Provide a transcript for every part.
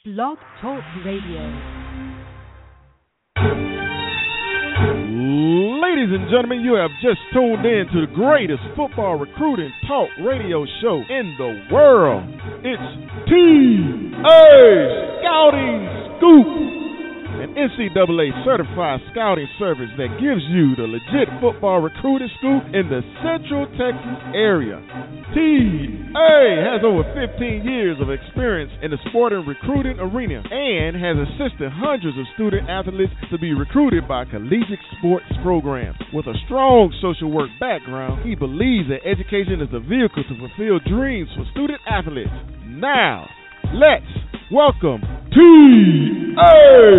Blog Talk Radio. Ladies and gentlemen, you have just tuned in to the greatest football recruiting talk radio show in the world. It's TA Scouting Scoop, an NCAA certified scouting service that gives you the legit football recruiting scoop in the Central Texas area. TA has over 15 years of experience in the sport and recruiting arena and has assisted hundreds of student athletes to be recruited by collegiate sports programs. With a strong social work background, he believes that education is the vehicle to fulfill dreams for student athletes. Now, let's welcome TA!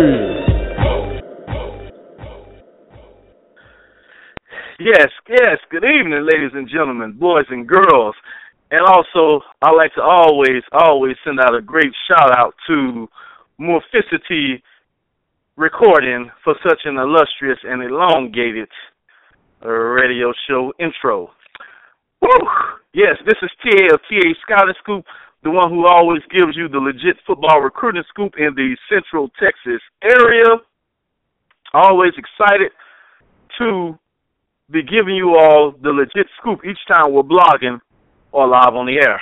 Yes, good evening, ladies and gentlemen, boys and girls. And also, I like to always send out a great shout-out to Morphicity Recording for such an illustrious and elongated radio show intro. Woo! Yes, this is TA of TA Scouting Scoop, the one who always gives you the legit football recruiting scoop in the Central Texas area. Always excited to be giving you all the legit scoop each time we're blogging or live on the air.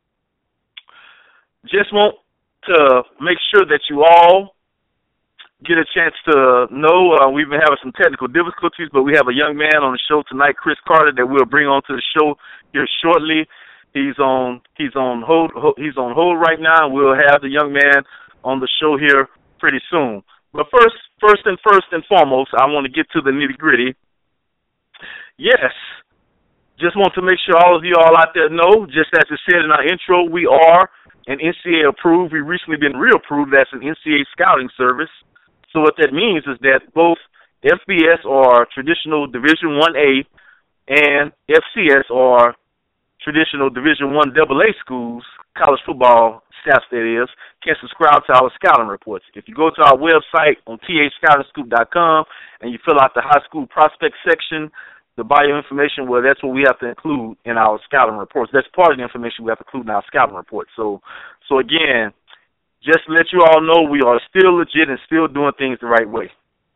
Just want to make sure that you all get a chance to know we've been having some technical difficulties, but we have a young man on the show tonight, Chris Carter, that we'll bring on to the show here shortly. He's on hold right now, and we'll have the young man on the show here pretty soon. But first and foremost, I want to get to the nitty-gritty. Yes, just want to make sure all of you all out there know, just as it said in our intro, we are an NCAA approved. We've recently been reapproved as an NCAA scouting service. So what that means is that both FBS, or traditional Division 1A, and FCS, or traditional Division 1 AA schools, college football staffs that is, can subscribe to our scouting reports. If you go to our website on tascoutingscoop.com and you fill out the high school prospect section, the bio information, well, that's what we have to include in our scouting reports. That's part of the information we have to include in our scouting reports. So again, just to let you all know, we are still legit and still doing things the right way.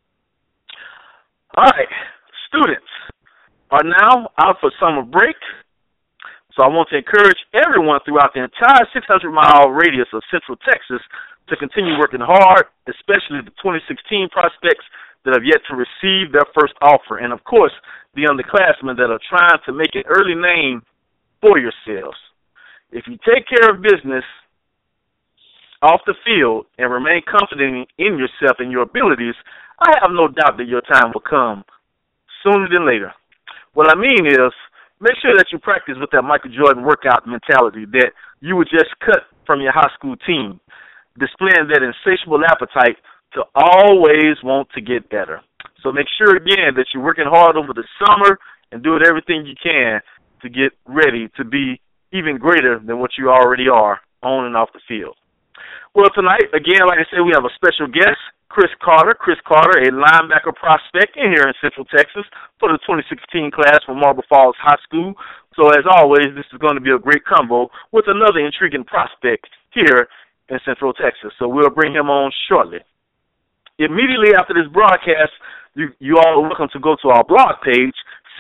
All right, students are now out for summer break. So I want to encourage everyone throughout the entire 600-mile radius of Central Texas to continue working hard, especially the 2016 prospects that have yet to receive their first offer. And, of course, the underclassmen that are trying to make an early name for yourselves. If you take care of business off the field and remain confident in yourself and your abilities, I have no doubt that your time will come sooner than later. What I mean is, make sure that you practice with that Michael Jordan workout mentality that you would just cut from your high school team, displaying that insatiable appetite to always want to get better. So make sure, again, that you're working hard over the summer and doing everything you can to get ready to be even greater than what you already are on and off the field. Well, tonight, again, like I said, we have a special guest, Chris Carter. Chris Carter, a linebacker prospect in here in Central Texas for the 2016 class from Marble Falls High School. So, as always, this is going to be a great combo with another intriguing prospect here in Central Texas. So we'll bring him on shortly. Immediately after this broadcast, you all are welcome to go to our blog page,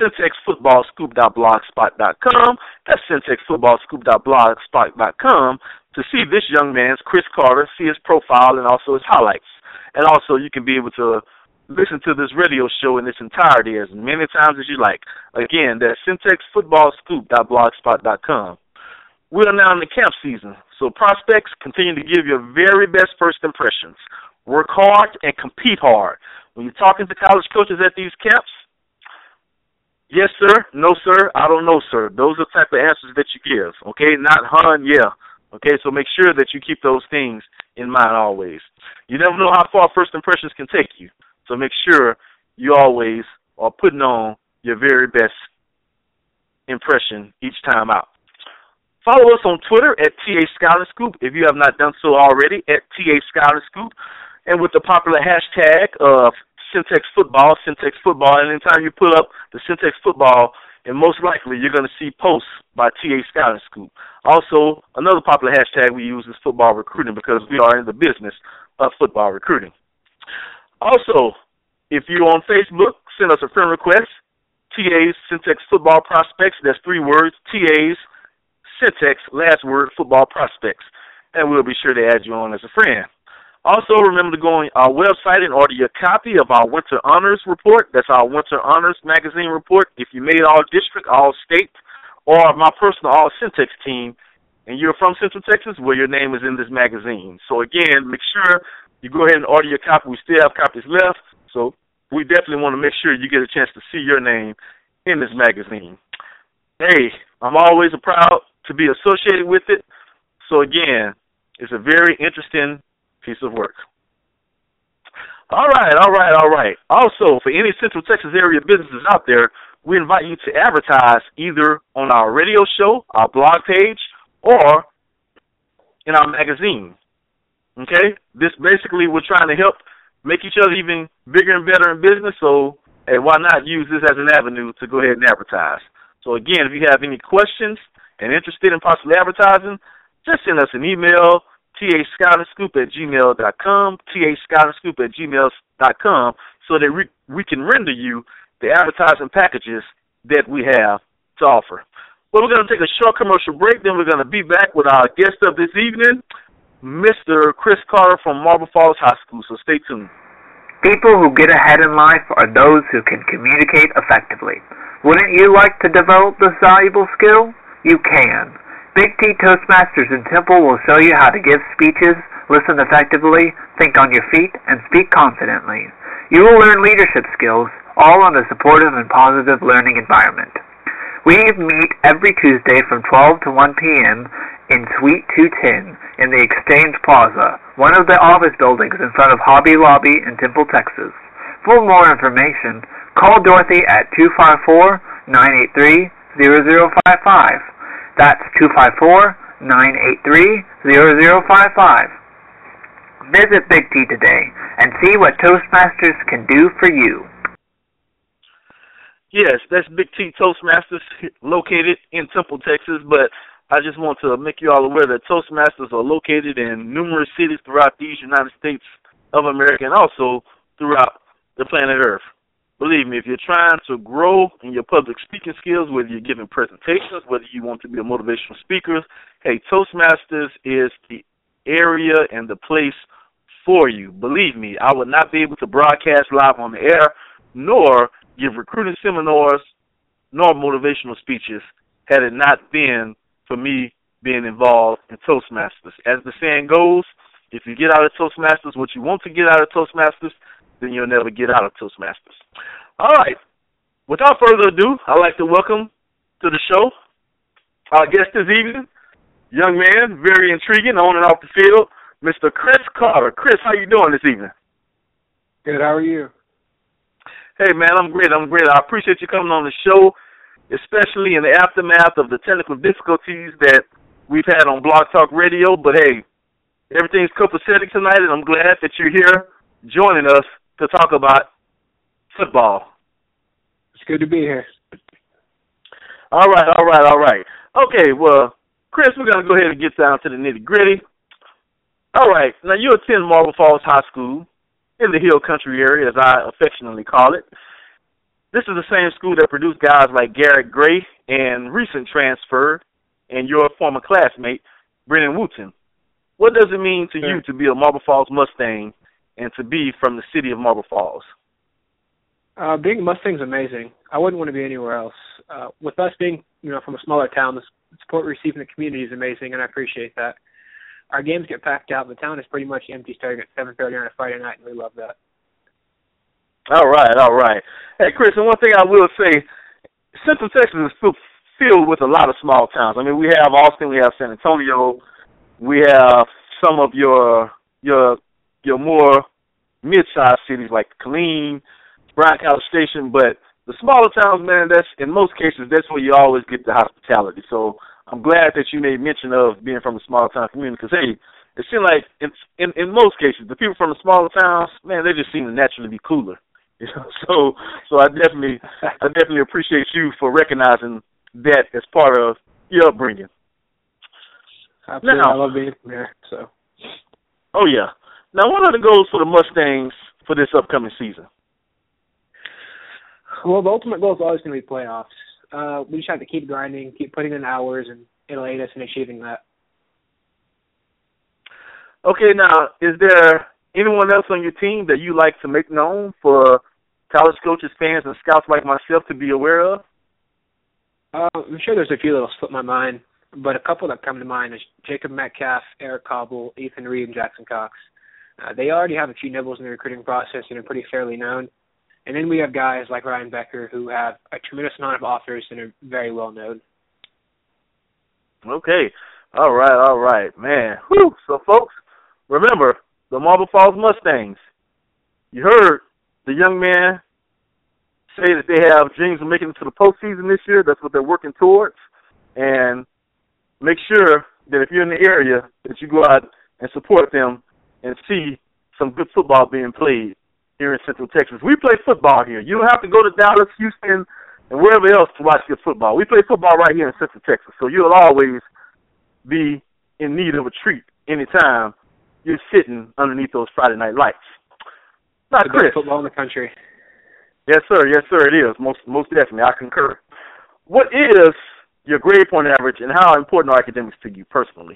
centexfootballscoop.blogspot.com. That's centexfootballscoop.blogspot.com to see this young man's, Chris Carter, see his profile and also his highlights. And also you can be able to listen to this radio show in its entirety as many times as you like. Again, that's centexfootballscoop.blogspot.com. We are now in the camp season, so prospects continue to give your very best first impressions. Work hard and compete hard. When you're talking to college coaches at these camps, yes, sir, no, sir, I don't know, sir. Those are the type of answers that you give, okay? Not hun, yeah. Okay, so make sure that you keep those things in mind always. You never know how far first impressions can take you, so make sure you always are putting on your very best impression each time out. Follow us on Twitter at TA Scouting Scoop if you have not done so already, at TA Scouting Scoop. And with the popular hashtag of Centex Football, and anytime you put up the Centex Football and most likely you're going to see posts by TA Scouting Scoop. Also, another popular hashtag we use is football recruiting because we are in the business of football recruiting. Also, if you're on Facebook, send us a friend request, TA's Centex Football Prospects. That's 3 words, TA's Centex, last word, Football Prospects. And we'll be sure to add you on as a friend. Also, remember to go on our website and order your copy of our Winter Honors Report. That's our Winter Honors Magazine Report. If you made all district, all state, or my personal all Centex team, and you're from Central Texas, well, your name is in this magazine. So, again, make sure you go ahead and order your copy. We still have copies left, so we definitely want to make sure you get a chance to see your name in this magazine. Hey, I'm always proud to be associated with it. So, again, it's a very interesting piece of work. All right. Also, for any Central Texas area businesses out there, we invite you to advertise either on our radio show, our blog page, or in our magazine. Okay? This basically, we're trying to help make each other even bigger and better in business, so hey, why not use this as an avenue to go ahead and advertise? So, again, if you have any questions and interested in possibly advertising, just send us an email, tascouterscoop@gmail.com, tascouterscoop@gmail.com, so that we can render you the advertising packages that we have to offer. Well, we're going to take a short commercial break, then we're going to be back with our guest of this evening, Mr. Chris Carter from Marble Falls High School, so stay tuned. People who get ahead in life are those who can communicate effectively. Wouldn't you like to develop this valuable skill? You can. Big T Toastmasters in Temple will show you how to give speeches, listen effectively, think on your feet, and speak confidently. You will learn leadership skills, all in a supportive and positive learning environment. We meet every Tuesday from 12 to 1 p.m. in Suite 210 in the Exchange Plaza, one of the office buildings in front of Hobby Lobby in Temple, Texas. For more information, call Dorothy at 254-983-0055. That's 254-983-0055. Visit Big T today and see what Toastmasters can do for you. Yes, that's Big T Toastmasters located in Temple, Texas, but I just want to make you all aware that Toastmasters are located in numerous cities throughout these United States of America and also throughout the planet Earth. Believe me, if you're trying to grow in your public speaking skills, whether you're giving presentations, whether you want to be a motivational speaker, hey, Toastmasters is the area and the place for you. Believe me, I would not be able to broadcast live on the air, nor give recruiting seminars, nor motivational speeches had it not been for me being involved in Toastmasters. As the saying goes, if you get out of Toastmasters what you want to get out of Toastmasters, then you'll never get out of Toastmasters. All right. Without further ado, I'd like to welcome to the show our guest this evening, young man, very intriguing, on and off the field, Mr. Chris Carter. Chris, how you doing this evening? Good. How are you? Hey, man, I'm great. I appreciate you coming on the show, especially in the aftermath of the technical difficulties that we've had on Blog Talk Radio. But, hey, everything's copacetic tonight, and I'm glad that you're here joining us to talk about football. It's good to be here. All right. Okay, well, Chris, we're going to go ahead and get down to the nitty-gritty. All right, now you attend Marble Falls High School in the Hill Country area, as I affectionately call it. This is the same school that produced guys like Garrett Gray and recent transfer and your former classmate, Brennan Wooten. What does it mean to you to be a Marble Falls Mustang and to be from the city of Marble Falls? Being a Mustang's amazing. I wouldn't want to be anywhere else. With us being, from a smaller town, the support we receive from the community is amazing, and I appreciate that. Our games get packed out. The town is pretty much empty starting at 7:30 on a Friday night, and we love that. All right. Hey, Chris, and one thing I will say, Central Texas is filled with a lot of small towns. I mean, we have Austin, we have San Antonio, we have some of your more mid-sized cities like Killeen, Bryan College Station, but the smaller towns, man, that's in most cases that's where you always get the hospitality. So I'm glad that you made mention of being from a small town community because, hey, it seems like in most cases, the people from the smaller towns, man, they just seem to naturally be cooler. You know, so I definitely appreciate you for recognizing that as part of your upbringing. Absolutely. Now, I love being from here. So. Oh yeah. Now, what are the goals for the Mustangs for this upcoming season? Well, the ultimate goal is always going to be playoffs. We just have to keep grinding, keep putting in hours, and it'll aid us in achieving that. Okay, now, is there anyone else on your team that you like to make known for college coaches, fans, and scouts like myself to be aware of? I'm sure there's a few that'll slip my mind, but a couple that come to mind is Jacob Metcalf, Eric Cobble, Ethan Reed, and Jackson Cox. They already have a few nibbles in the recruiting process and are pretty fairly known. And then we have guys like Ryan Becker who have a tremendous amount of offers and are very well known. Okay. All right. Man. Whew. So, folks, remember, the Marble Falls Mustangs. You heard the young man say that they have dreams of making it to the postseason this year. That's what they're working towards. And make sure that if you're in the area, that you go out and support them and see some good football being played here in Central Texas. We play football here. You don't have to go to Dallas, Houston, and wherever else to watch good football. We play football right here in Central Texas. So you'll always be in need of a treat anytime you're sitting underneath those Friday night lights. Now, the Chris. best football in the country. Yes, sir, it is. Most definitely. I concur. What is your grade point average, and how important are academics to you personally?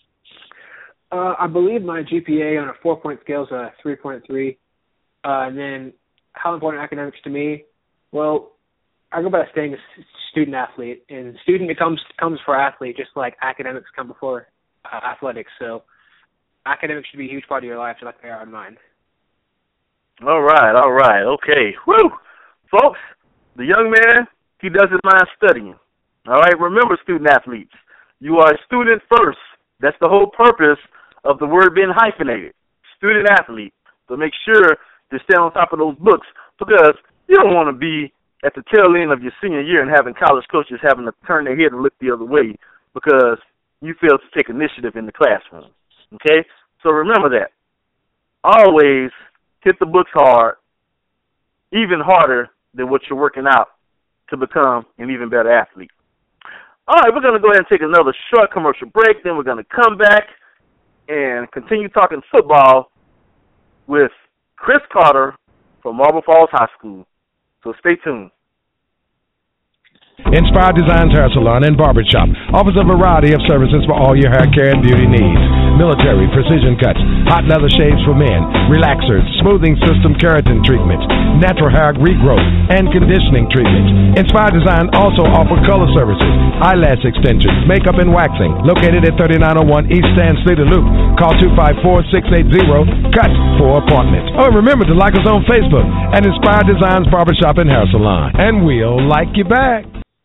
I believe my GPA on a 4-point scale is a 3.3. And then how important academics to me? Well, I go by saying a student athlete, and student comes for athlete, just like academics come before athletics. So academics should be a huge part of your life, just like they are in mine. All right. Okay. Woo! Folks, the young man, he doesn't mind studying. All right? Remember, student athletes, you are a student first. That's the whole purpose of the word being hyphenated. Student athlete. So make sure to stay on top of those books, because you don't want to be at the tail end of your senior year and having college coaches having to turn their head and look the other way because you failed to take initiative in the classroom. Okay? So remember that. Always hit the books hard, even harder than what you're working out to become an even better athlete. All right, we're going to go ahead and take another short commercial break. Then we're going to come back and continue talking football with Chris Carter from Marble Falls High School. So stay tuned. Inspired Designs Hair Salon and Barbershop offers a variety of services for all your hair care and beauty needs. Military precision cuts, hot leather shaves for men, relaxers, smoothing system keratin treatments, natural hair regrowth, and conditioning treatments. Inspired Design also offers color services, eyelash extensions, makeup and waxing. Located at 3901 East Stan Cedar Loop. Call 254-680-CUT for appointments. Oh, and remember to like us on Facebook at Inspired Designs Barbershop and Hair Salon. And we'll like you back.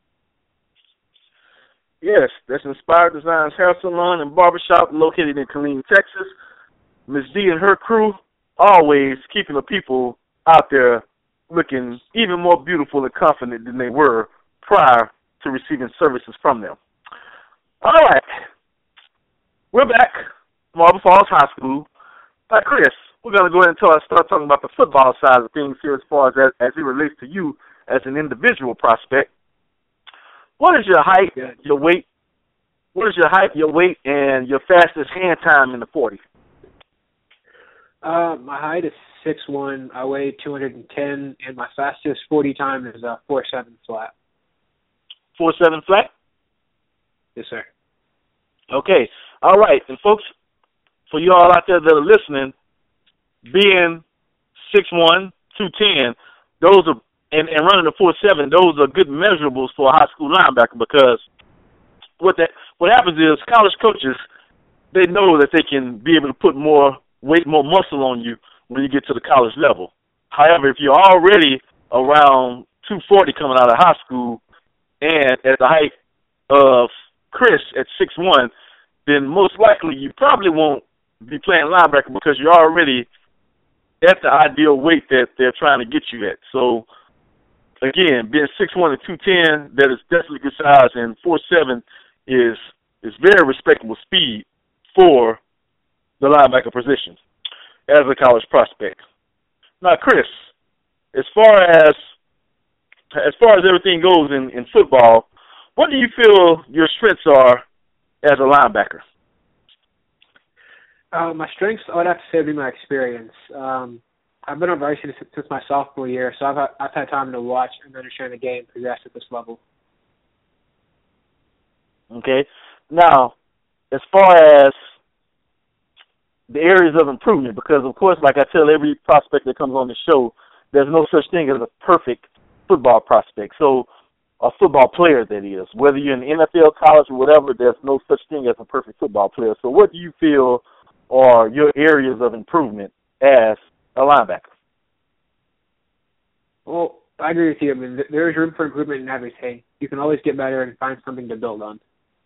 Yes, that's Inspired Designs Hair Salon and Barbershop located in Killeen, Texas. Ms. D and her crew always keeping the people out there looking even more beautiful and confident than they were prior to receiving services from them. All right. We're back, Marble Falls High School. Chris, we're going to go ahead and start talking about the football side of things here as far as it relates to you as an individual prospect. What is your height, your weight? What is your height, your weight, and your fastest hand time in the 40? My height is 6'1". I weigh 210, and my fastest 40 time is 4.7 flat. 4.7 flat? Yes, sir. Okay. All right. And, folks, for you all out there that are listening, being 6'1", 210, those are and running the 4.7, those are good measurables for a high school linebacker, because what happens is college coaches, they know that they can be able to put more weight, more muscle on you when you get to the college level. However, if you're already around 240 coming out of high school and at the height of Chris at 6'1", then most likely you probably won't be playing linebacker because you're already at the ideal weight that they're trying to get you at. So, again, being 6'1" and 210, that is definitely good size, and 4'7" is very respectable speed for the linebacker position as a college prospect. Now, Chris, as far as everything goes in football, what do you feel your strengths are as a linebacker? My strengths, I would have to say, would be my experience. I've been on varsity since my sophomore year, so I've had time to watch and understand the game progress at this level. Okay. Now, as far as the areas of improvement, because, of course, like I tell every prospect that comes on the show, there's no such thing as a perfect football prospect. So a football player, that is. Whether you're in the NFL, college, or whatever, there's no such thing as a perfect football player. So what do you feel are your areas of improvement as a linebacker? Well, I agree with you. I mean, there is room for improvement in everything. You can always get better and find something to build on.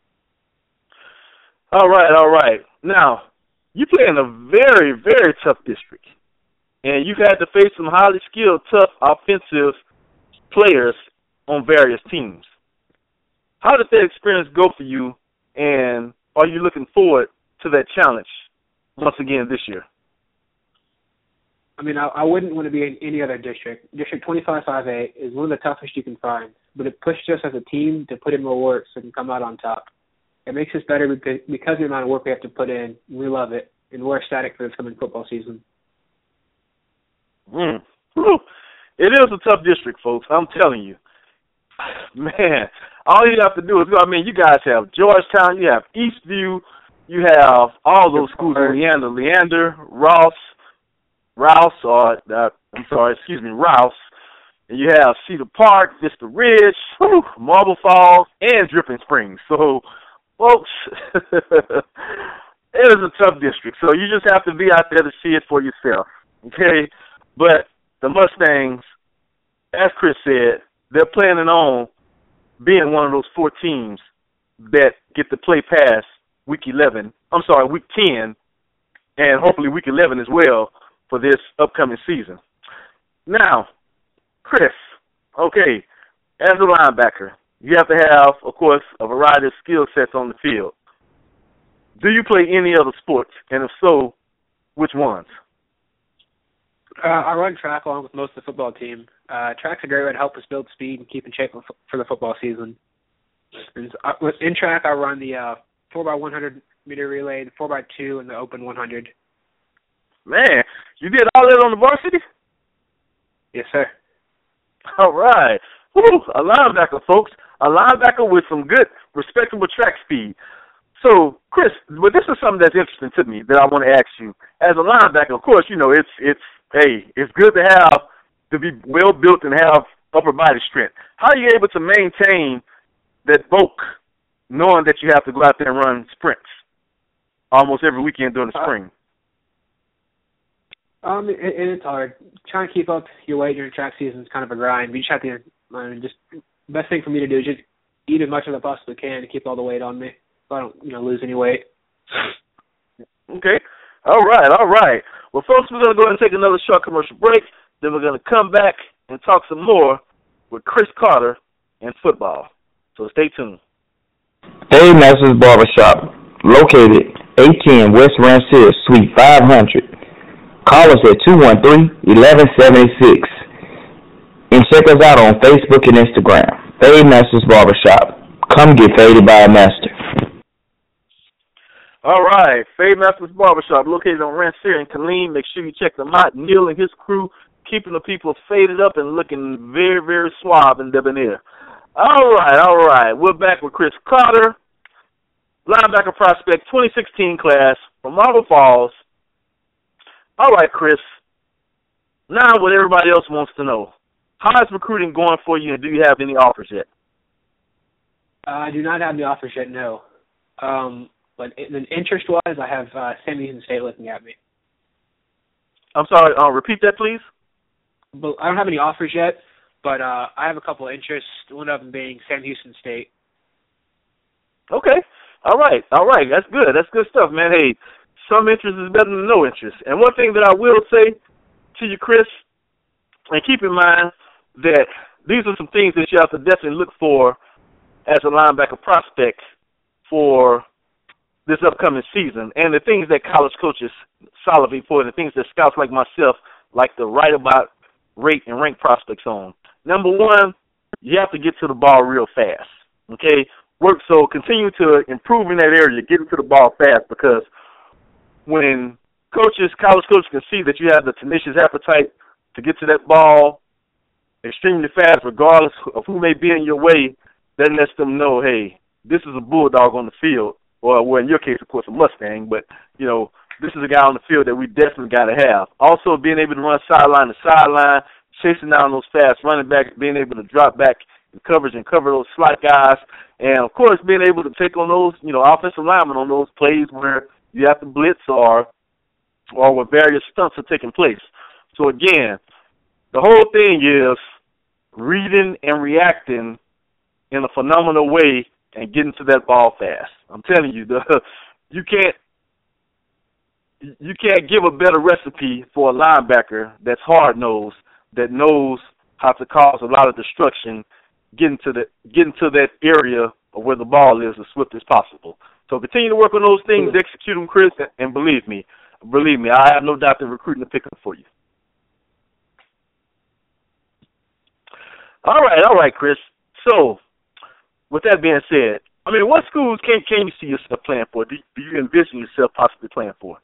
All right. Now, you play in a very, very tough district, and you've had to face some highly skilled, tough offensive players on various teams. How did that experience go for you, and are you looking forward to that challenge once again this year? I mean, I wouldn't want to be in any other district. District 25-5A is one of the toughest you can find, but it pushes us as a team to put in more work so we can come out on top. It makes us better because of the amount of work we have to put in. We love it, and we're ecstatic for this coming football season. It is a tough district, folks. I'm telling you. Man, all you have to do is go. I mean, you guys have Georgetown, you have Eastview, you have all those schools, Leander, Rouse, and you have Cedar Park, Vista Ridge, Marble Falls, and Dripping Springs. So, folks, it is a tough district. So you just have to be out there to see it for yourself, okay? But the Mustangs, as Chris said, they're planning on being one of those 4 teams that get to play past week 10, and hopefully week 11 as well for this upcoming season. Now, Chris, okay, as a linebacker, you have to have, of course, a variety of skill sets on the field. Do you play any other sports? And if so, which ones? I run track along with most of the football team. Track's a great way to help us build speed and keep in shape for the football season. And in track, I run the 4x100 meter relay, the 4x2, and the open 100. Man, you did all that on the varsity? Yes, sir. All right. Woo, a linebacker, folks. A linebacker with some good, respectable track speed. So, Chris, well, this is something that's interesting to me that I want to ask you. As a linebacker, of course, you know, it's good to be well built and have upper body strength. How are you able to maintain that bulk, knowing that you have to go out there and run sprints almost every weekend during the spring? It's hard. Trying to keep up your weight during track season is kind of a grind. You just have to, best thing for me to do is just eat as much as I possibly can to keep all the weight on me so I don't, lose any weight. Okay. All right. Well, folks, we're going to go ahead and take another short commercial break. Then we're going to come back and talk some more with Chris Carter and football. So stay tuned. Dave Masters Barbershop, located 810 West Rancier, Suite 500. Call us at 213-1176. And check us out on Facebook and Instagram. Dave Masters Barbershop. Come get faded by a master. All right, Fade Masters Barbershop, located on Rancier and Killeen. Make sure you check them out. Neil and his crew keeping the people faded up and looking very, very suave and debonair. All right. We're back with Chris Carter, linebacker prospect, 2016 class from Marble Falls. All right, Chris. Now what everybody else wants to know. How is recruiting going for you, and do you have any offers yet? I do not have the offers yet, no. But interest-wise, I have Sam Houston State looking at me. I'm sorry, repeat that, please? But I don't have any offers yet, but I have a couple of interests, one of them being Sam Houston State. Okay. All right. That's good. That's good stuff, man. Hey, some interest is better than no interest. And one thing that I will say to you, Chris, and keep in mind that these are some things that you have to definitely look for as a linebacker prospect for this upcoming season, and the things that college coaches salivate for, and the things that scouts like myself like to write about rate, and rank prospects on. Number one, you have to get to the ball real fast. Okay? So continue to improve in that area, getting to the ball fast, because when college coaches can see that you have the tenacious appetite to get to that ball extremely fast, regardless of who may be in your way, that lets them know, hey, this is a bulldog on the field, or well, in your case, of course, a Mustang, but, you know, this is a guy on the field that we definitely got to have. Also, being able to run sideline to sideline, chasing down those fast running backs, being able to drop back in coverage and cover those slot guys, and, of course, being able to take on those, you know, offensive linemen on those plays where you have to blitz or where various stunts are taking place. So, again, the whole thing is reading and reacting in a phenomenal way and getting to that ball fast. I'm telling you, you can't give a better recipe for a linebacker that's hard-nosed, that knows how to cause a lot of destruction, getting to that area of where the ball is as swift as possible. So continue to work on those things, execute them, Chris, and believe me, I have no doubt that recruiting will pick up for you. All right, Chris. So, with that being said, I mean, what schools can you see yourself playing for? Do you envision yourself possibly playing for?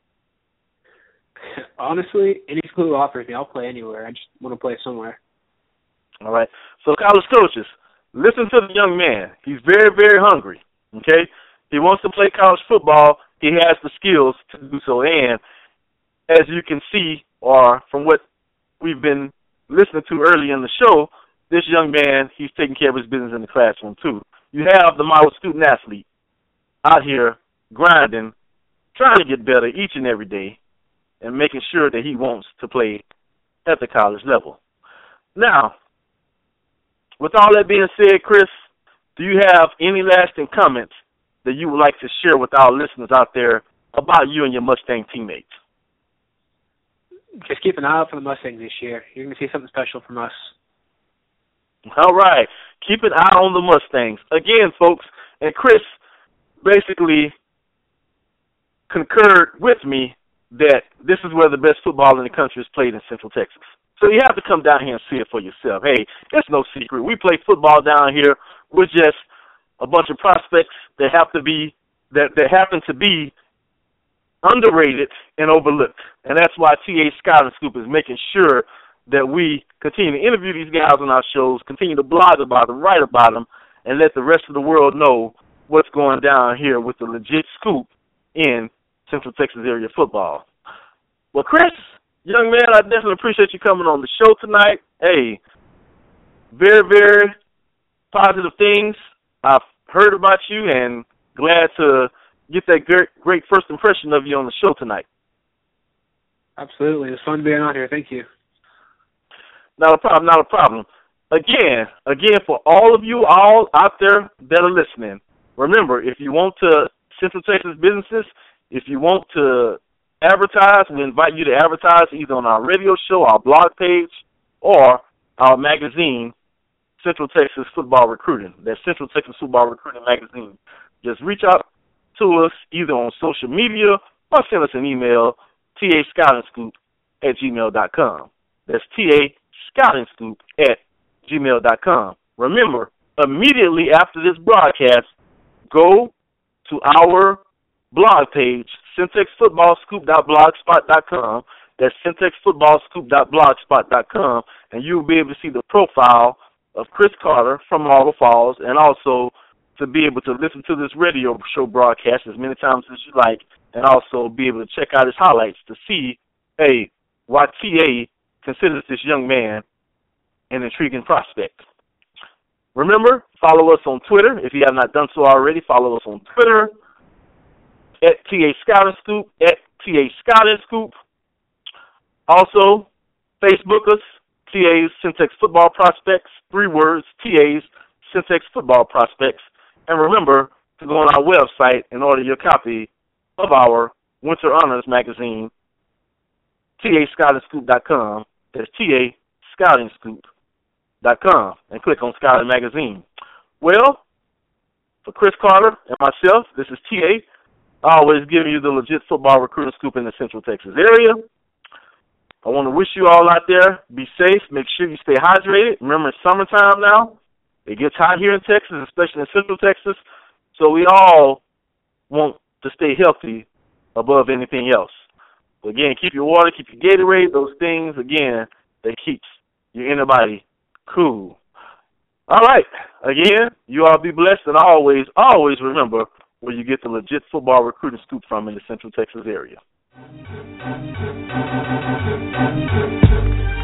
Honestly, any school who offers me, I'll play anywhere. I just want to play somewhere. All right. So, college coaches, listen to the young man. He's very, very hungry, okay? He wants to play college football. He has the skills to do so. And as you can see, or from what we've been listening to early in the show, this young man, he's taking care of his business in the classroom, too. You have the model student-athlete out here grinding, trying to get better each and every day, and making sure that he wants to play at the college level. Now, with all that being said, Chris, do you have any lasting comments that you would like to share with our listeners out there about you and your Mustang teammates? Just keep an eye out for the Mustangs this year. You're going to see something special from us. All right. Keep an eye on the Mustangs. Again, folks, and Chris basically concurred with me that this is where the best football in the country is played in Central Texas. So you have to come down here and see it for yourself. Hey, it's no secret. We play football down here. We're just a bunch of prospects that happen to be underrated and overlooked. And that's why TA Scouting Scoop is making sure that we continue to interview these guys on our shows, continue to blog about them, write about them, and let the rest of the world know what's going down here with the legit scoop in Central Texas area football. Well, Chris, young man, I definitely appreciate you coming on the show tonight. Hey, very, very positive things I've heard about you, and glad to get that great first impression of you on the show tonight. Absolutely. It's fun being on here. Thank you. Not a problem. Again, for all of you all out there that are listening, remember, if you want to Central Texas businesses, if you want to advertise, we invite you to advertise either on our radio show, our blog page, or our magazine, Central Texas Football Recruiting. That's Central Texas Football Recruiting Magazine. Just reach out to us either on social media or send us an email, tascoutingscoop@gmail.com. That's tascoutingscoop@gmail.com. Remember, immediately after this broadcast, go to our blog page, centexfootballscoop.blogspot.com. That's centexfootballscoop.blogspot.com, and you'll be able to see the profile of Chris Carter from Marble Falls, and also to be able to listen to this radio show broadcast as many times as you like, and also be able to check out his highlights to see, hey, why TA considers this young man an intriguing prospect. Remember, follow us on Twitter. If you have not done so already, follow us on Twitter at TA Scouting Scoop, at TA Scouting Scoop. Also, Facebook us, TA's Centex Football Prospects, 3 words, TA's Centex Football Prospects. And remember to go on our website and order your copy of our Winter Honors magazine, tascoutingscoop.com. That's tascoutingscoop.com, and click on Scouting Magazine. Well, for Chris Carter and myself, this is TA, always giving you the legit football recruiting scoop in the Central Texas area. I want to wish you all out there, be safe, make sure you stay hydrated. Remember, it's summertime now. It gets hot here in Texas, especially in Central Texas. So we all want to stay healthy above anything else. So again, keep your water, keep your Gatorade, those things, again, that keeps your inner body cool. All right. Again, you all be blessed, and always, always remember where you get the legit football recruiting scoop from in the Central Texas area.